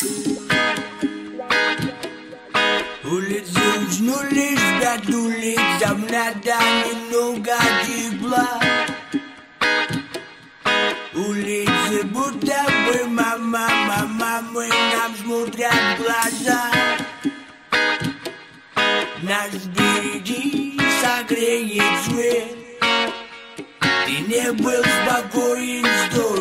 Улицы уснули, спят улицам, надо немного тепла. Улицы будто бы мама, мы нам смотрят в глаза. Нас впереди согреет свет. Ты не был спокоен, что